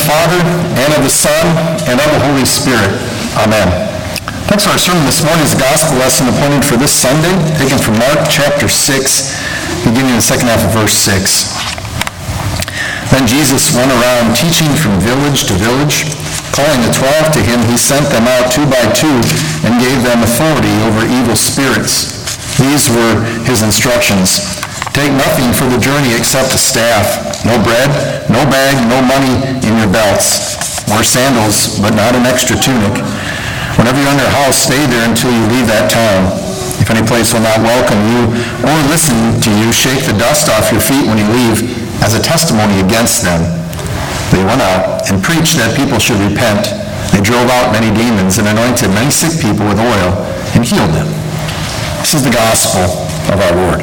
Father, and of the Son, and of the Holy Spirit. Amen. Thanks for our sermon this morning. Is the gospel lesson appointed for this Sunday, taken from Mark chapter 6, beginning in the second half of verse 6. Then Jesus went around teaching from village to village. Calling the 12 to him, he sent them out 2 by 2 and gave them authority over evil spirits. These were his instructions. Take nothing for the journey except a staff, no bread, no bag, no money in your belts. Wear sandals, but not an extra tunic. Whenever you're in your house, stay there until you leave that town. If any place will not welcome you or listen to you, shake the dust off your feet when you leave as a testimony against them. They went out and preached that people should repent. They drove out many demons and anointed many sick people with oil and healed them. This is the gospel of our Lord.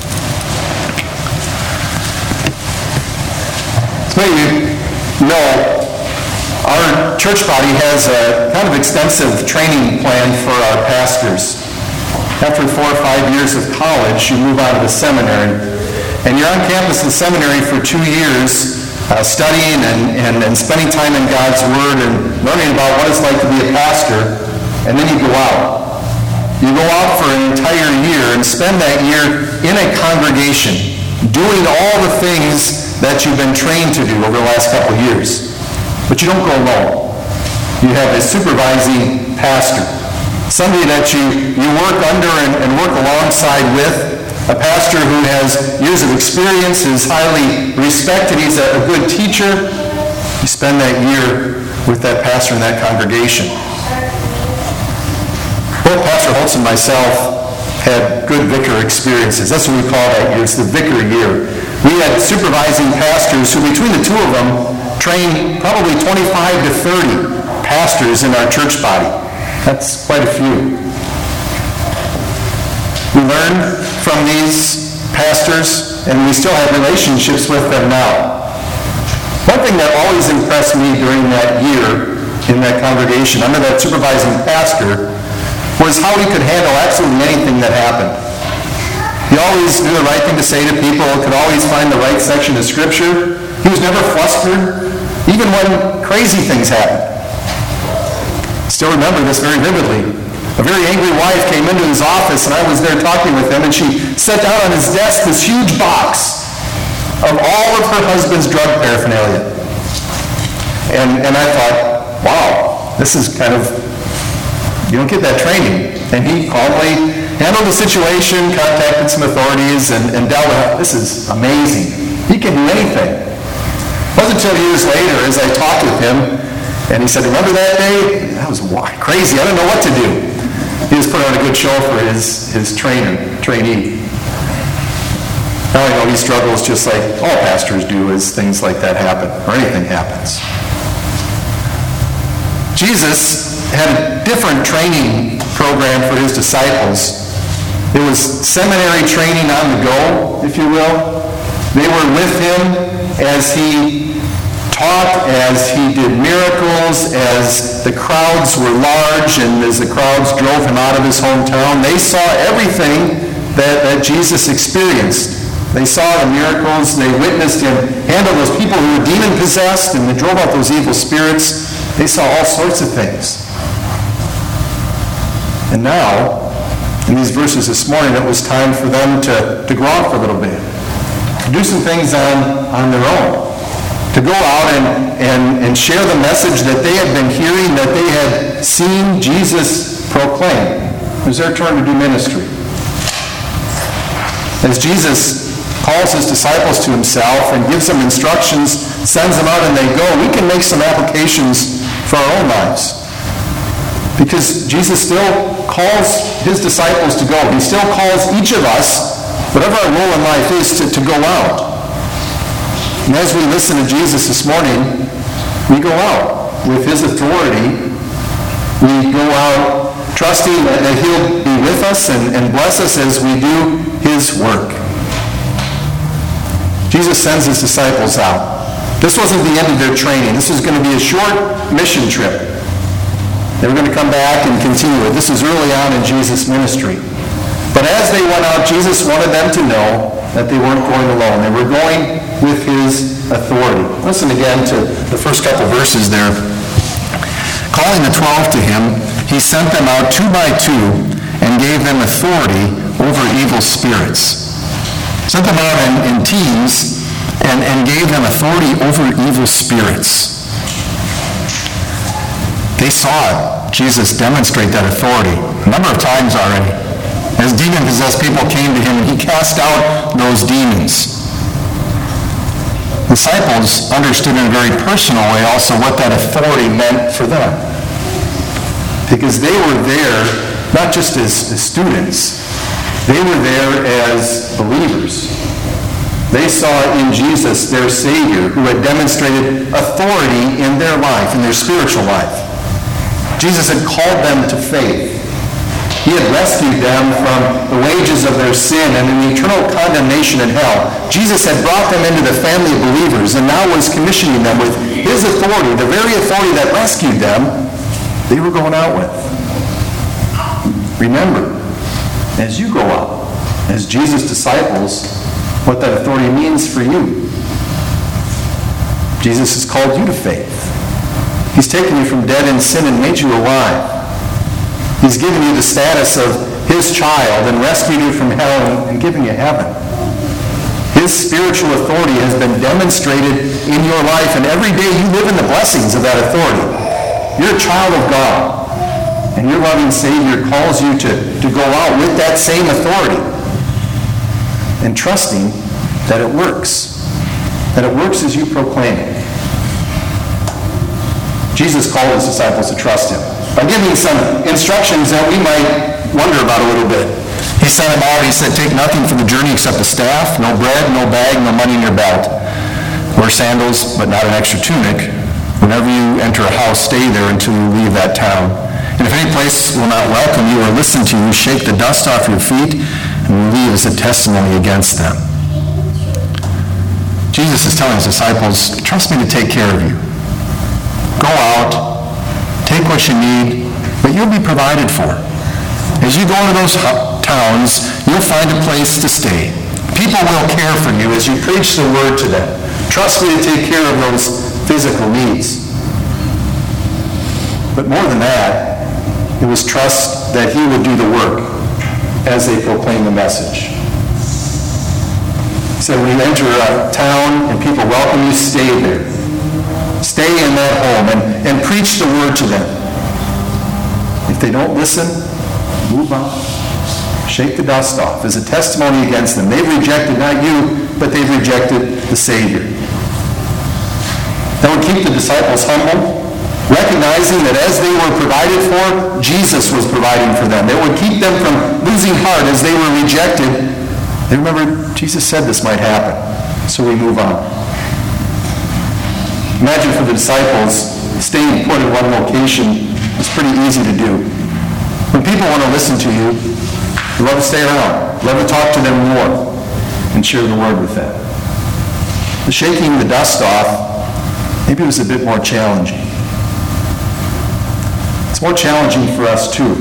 So you know, our church body has a kind of extensive training plan for our pastors. After 4 or 5 years of college, you move on to the seminary. And you're on campus in seminary for 2 years, studying and spending time in God's Word and learning about what it's like to be a pastor. And then you go out. You go out for an entire year and spend that year in a congregation, doing all the things that you've been trained to do over the last couple of years. But you don't go alone. You have a supervising pastor, somebody that you work under and work alongside with, a pastor who has years of experience, is highly respected, he's a good teacher. You spend that year with that pastor in that congregation. Both Pastor Holtz and myself had good vicar experiences. That's what we call that year. It's the vicar year. We had supervising pastors who, between the two of them, trained probably 25 to 30 pastors in our church body. That's quite a few. We learned from these pastors, and we still have relationships with them now. One thing that always impressed me during that year in that congregation, under that supervising pastor, was how he could handle absolutely anything that happened. He always knew the right thing to say to people, could always find the right section of Scripture. He was never flustered, even when crazy things happened. Still remember this very vividly. A very angry wife came into his office, and I was there talking with him, and she set down on his desk this huge box of all of her husband's drug paraphernalia. And I thought, wow, this is kind of, you don't get that training. And he calmly handled the situation, contacted some authorities, and dealt with it. This is amazing. He can do anything. It wasn't until years later, as I talked with him, and he said, remember that day? That was crazy. I didn't know what to do. He was putting on a good show for his trainee. Now I know he struggles just like all pastors do as things like that happen, or anything happens. Jesus had a different training program for his disciples. It was seminary training on the go, if you will. They were with him as he taught, as he did miracles, as the crowds were large and as the crowds drove him out of his hometown. They saw everything that Jesus experienced. They saw the miracles. They witnessed him handle those people who were demon-possessed and they drove out those evil spirits. They saw all sorts of things. And now, in these verses this morning, it was time for them to grow up for a little bit, to do some things on their own, to go out and share the message that they had been hearing, that they had seen Jesus proclaim. It was their turn to do ministry. As Jesus calls his disciples to himself and gives them instructions, sends them out and they go, we can make some applications for our own lives. Because Jesus still calls his disciples to go. He still calls each of us, whatever our role in life is, to go out. And as we listen to Jesus this morning, we go out with his authority. We go out trusting that he'll be with us and bless us as we do his work. Jesus sends his disciples out. This wasn't the end of their training. This was going to be a short mission trip. They were going to come back and continue it. This was early on in Jesus' ministry. But as they went out, Jesus wanted them to know that they weren't going alone. They were going with his authority. Listen again to the first couple verses there. Calling the 12 to him, he sent them out 2 by 2 and gave them authority over evil spirits. Sent them out in teams and gave them authority over evil spirits. They saw Jesus demonstrate that authority a number of times already. As demon-possessed people came to him, he cast out those demons. Disciples understood in a very personal way also what that authority meant for them. Because they were there not just as students, they were there as believers. They saw in Jesus their Savior who had demonstrated authority in their life, in their spiritual life. Jesus had called them to faith. He had rescued them from the wages of their sin and an eternal condemnation in hell. Jesus had brought them into the family of believers and now was commissioning them with his authority, the very authority that rescued them, they were going out with. Remember, as you go out, as Jesus' disciples, what that authority means for you. Jesus has called you to faith. He's taken you from dead in sin and made you alive. He's given you the status of his child and rescued you from hell and given you heaven. His spiritual authority has been demonstrated in your life, and every day you live in the blessings of that authority. You're a child of God, and your loving Savior calls you to go out with that same authority and trusting that it works as you proclaim it. Jesus called his disciples to trust him by giving some instructions that we might wonder about a little bit. He sent them out. He said, take nothing for the journey except a staff, no bread, no bag, no money in your belt. Wear sandals, but not an extra tunic. Whenever you enter a house, stay there until you leave that town. And if any place will not welcome you or listen to you, shake the dust off your feet and leave as a testimony against them. Jesus is telling his disciples, trust me to take care of you. Go out, take what you need, but you'll be provided for. As you go into those towns, you'll find a place to stay. People will care for you as you preach the word to them. Trust me to take care of those physical needs. But more than that, it was trust that he would do the work as they proclaim the message. He said, when you enter a town and people welcome you, stay there. Stay in that home and preach the word to them. If they don't listen, move on. Shake the dust off as a testimony against them. They've rejected not you, but they've rejected the Savior. That would keep the disciples humble, recognizing that as they were provided for, Jesus was providing for them. It would keep them from losing heart as they were rejected. They remember Jesus said this might happen, so we move on. Imagine for the disciples, staying put in one location is pretty easy to do. When people want to listen to you, you love to stay around, love to talk to them more, and share the word with them. The shaking the dust off, maybe it was a bit more challenging. It's more challenging for us too,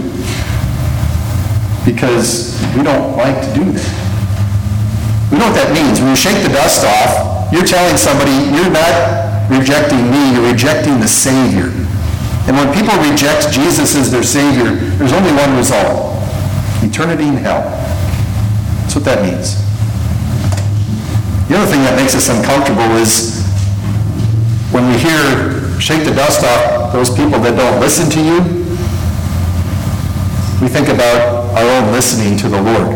because we don't like to do that. We know what that means. When you shake the dust off, you're telling somebody, you're not rejecting me, you're rejecting the Savior. And when people reject Jesus as their Savior, there's only one result: eternity in hell. That's what that means. The other thing that makes us uncomfortable is when we hear, shake the dust off those people that don't listen to you, we think about our own listening to the Lord.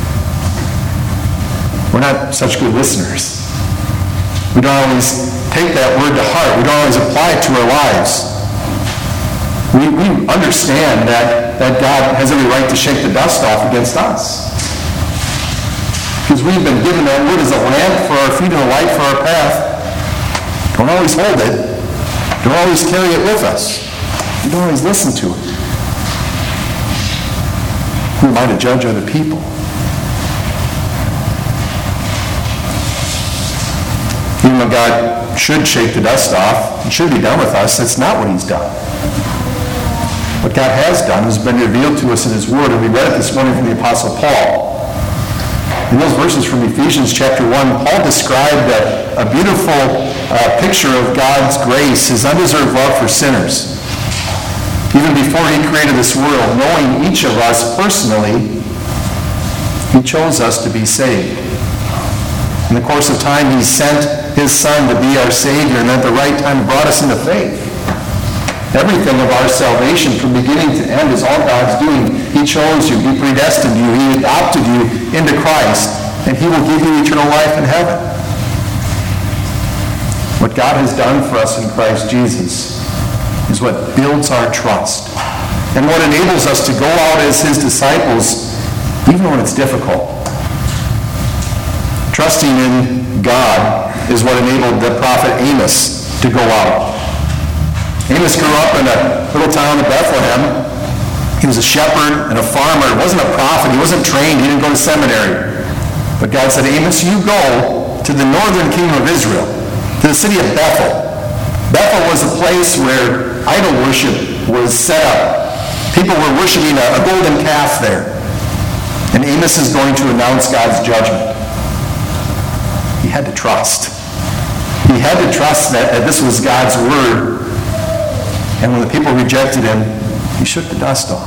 We're not such good listeners. We don't always take that word to heart. We don't always apply it to our lives. We understand that God has every right to shake the dust off against us. Because we've been given that word as a lamp for our feet and a light for our path. Don't always hold it. Don't always carry it with us. We don't always listen to it. Who am I to judge other people? Even when God should shake the dust off, it should be done with us, that's not what he's done. What God has done has been revealed to us in his word, and we read it this morning from the Apostle Paul. In those verses from Ephesians chapter 1, Paul described a beautiful picture of God's grace, his undeserved love for sinners. Even before he created this world, knowing each of us personally, he chose us to be saved. In the course of time, he sent his Son to be our Savior, and at the right time brought us into faith. Everything of our salvation from beginning to end is all God's doing. He chose you. He predestined you. He adopted you into Christ, and he will give you eternal life in heaven. What God has done for us in Christ Jesus is what builds our trust and what enables us to go out as his disciples even when it's difficult. Trusting in God is what enabled the prophet Amos to go out. Amos grew up in a little town of Bethlehem. He was a shepherd and a farmer. He wasn't a prophet. He wasn't trained. He didn't go to seminary. But God said, Amos, you go to the northern kingdom of Israel, to the city of Bethel. Bethel was a place where idol worship was set up. People were worshiping a golden calf there. And Amos is going to announce God's judgment. He had to trust. He had to trust that this was God's word. And when the people rejected him, he shook the dust off.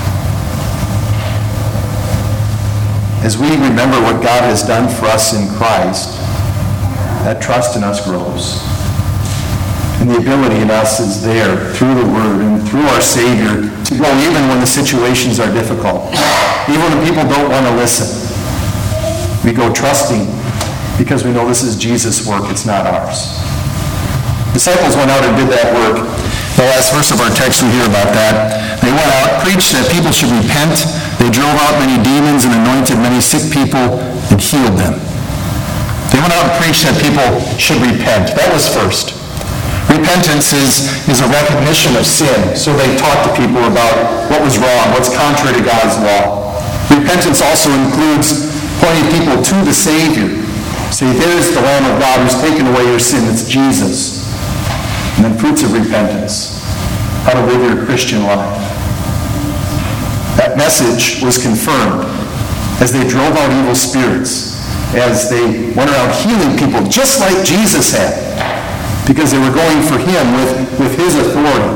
As we remember what God has done for us in Christ, that trust in us grows. And the ability in us is there through the Word and through our Savior to go even when the situations are difficult. Even when people don't want to listen. We go trusting because we know this is Jesus' work, it's not ours. Disciples went out and did that work. The last verse of our text, we hear about that. They went out, preached that people should repent. They drove out many demons and anointed many sick people and healed them. They went out and preached that people should repent. That was first. Repentance is a recognition of sin. So they talked to people about what was wrong, what's contrary to God's law. Repentance also includes pointing people to the Savior. Say, there's the Lamb of God who's taken away your sin. It's Jesus. And then fruits of repentance. How to live your Christian life. That message was confirmed as they drove out evil spirits, as they went around healing people just like Jesus had, because they were going for him with his authority.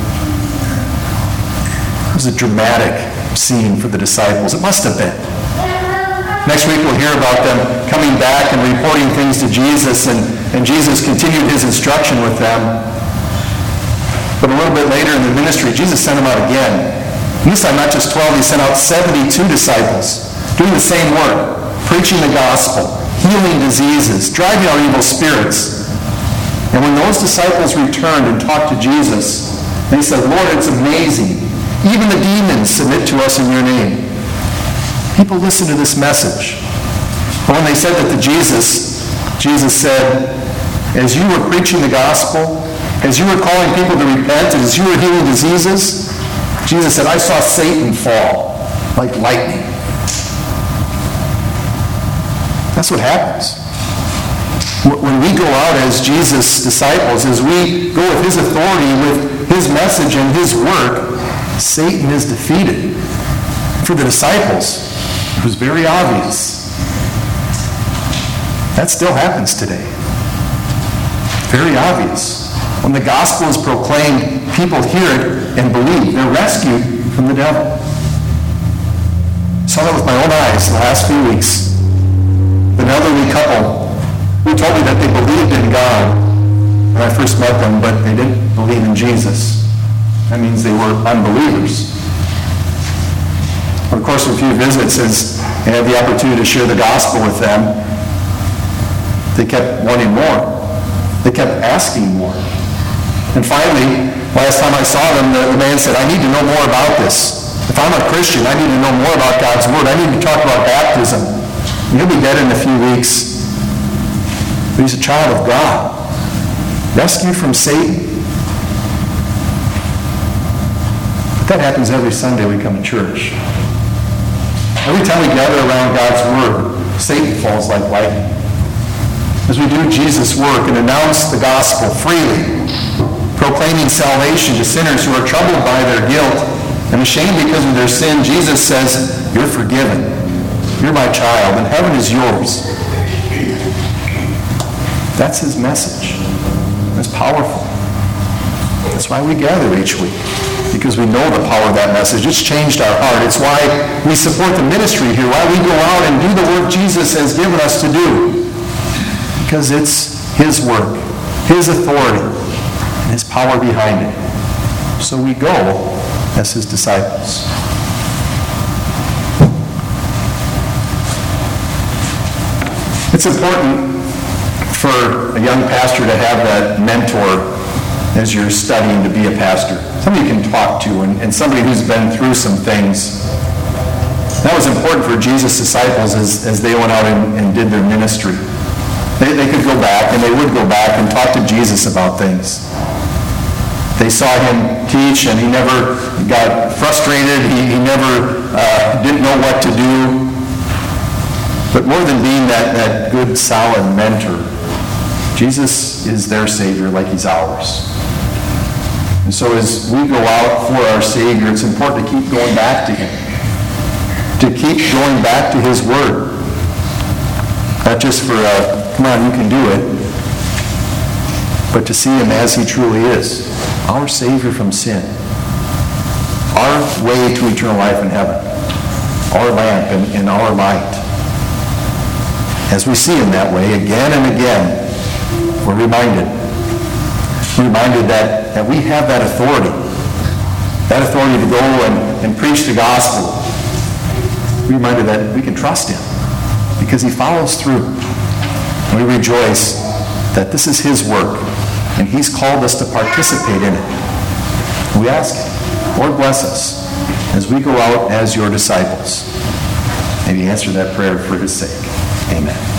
It was a dramatic scene for the disciples. It must have been. Next week we'll hear about them coming back and reporting things to Jesus, and Jesus continued his instruction with them. But a little bit later in the ministry, Jesus sent them out again. And this time not just 12, he sent out 72 disciples, doing the same work, preaching the gospel, healing diseases, driving out evil spirits. And when those disciples returned and talked to Jesus, they said, Lord, it's amazing. Even the demons submit to us in your name. People listen to this message. But when they said that to Jesus, Jesus said, as you were preaching the gospel, as you were calling people to repent, and as you were healing diseases, Jesus said, I saw Satan fall like lightning. That's what happens. When we go out as Jesus' disciples, as we go with his authority, with his message and his work, Satan is defeated. For the disciples, it was very obvious. That still happens today. Very obvious. When the gospel is proclaimed, people hear it and believe. They're rescued from the devil. I saw that with my own eyes the last few weeks. An elderly couple who told me that they believed in God when I first met them, but they didn't believe in Jesus. That means they were unbelievers. Of course, a few visits, as I had the opportunity to share the gospel with them, they kept wanting more. They kept asking more. And finally, last time I saw them, the man said, I need to know more about this. If I'm a Christian, I need to know more about God's Word. I need to talk about baptism. And he'll be dead in a few weeks. But he's a child of God, rescued from Satan. But that happens every Sunday we come to church. Every time we gather around God's Word, Satan falls like lightning. As we do Jesus' work and announce the gospel freely, proclaiming salvation to sinners who are troubled by their guilt and ashamed because of their sin, Jesus says, you're forgiven. You're my child, and heaven is yours. That's his message. It's powerful. That's why we gather each week, because we know the power of that message. It's changed our heart. It's why we support the ministry here, why we go out and do the work Jesus has given us to do. Because it's his work, his authority, and his power behind it. So we go as his disciples. It's important for a young pastor to have that mentor as you're studying to be a pastor. Somebody you can talk to, and somebody who's been through some things. That was important for Jesus' disciples as they went out and did their ministry. They could go back, and they would go back and talk to Jesus about things. They saw him teach, and he never got frustrated. He never didn't know what to do. But more than being that good, solid mentor, Jesus is their Savior like he's ours. And so as we go out for our Savior, it's important to keep going back to him. To keep going back to his word. Not just for come on, you can do it. But to see him as he truly is. Our Savior from sin. Our way to eternal life in heaven. Our lamp and our light. As we see him that way again and again, we're reminded. We're reminded that we have that authority. That authority to go and preach the gospel. We're reminded that we can trust him because he follows through. And we rejoice that this is his work and he's called us to participate in it. We ask, Lord, bless us as we go out as your disciples. Maybe answer that prayer for his sake. Amen.